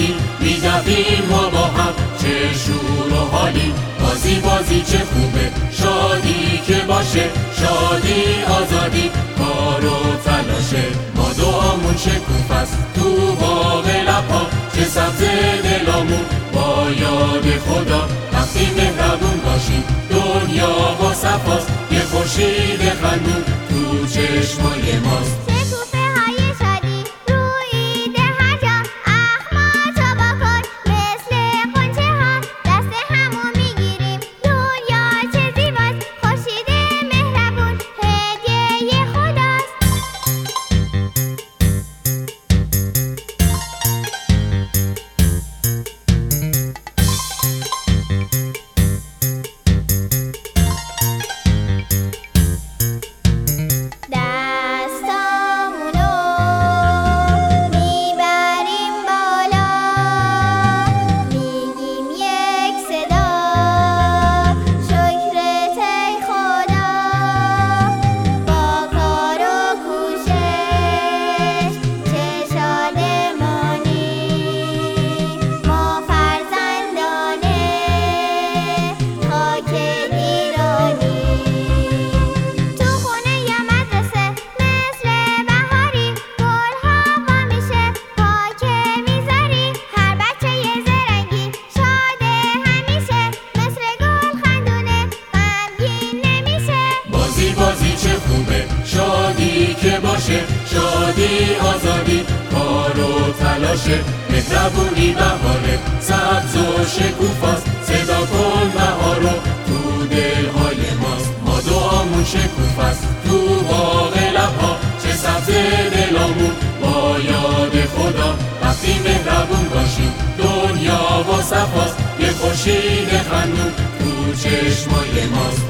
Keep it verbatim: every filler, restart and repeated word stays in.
عالی می‌دویم ما با هم، چه شور و حالی. بازی بازی چه خوبه، شادی که باشه، شادی آزادی کار و تلاشه. ما دعامون شکوف است تو باغ لب‌ها، چه سبز دلامون با یاد خدا. وقتی مهربون باشیم دنیا با صفاست، یه خورشید خندون تو چشمای ماست. شادی که باشه، شادی آزادی کار و تلاشه. مهربونی بهاره، سبز و شکوفاست، صدا کن بهارو تو دلهای ماست. ما دعامون شکوف است تو باغ لب‌ها، چه سبز دلامون با یاد خدا. وقتی مهربون باشیم دنیا با صفاست، یه خورشید خندون تو چشمای ماست.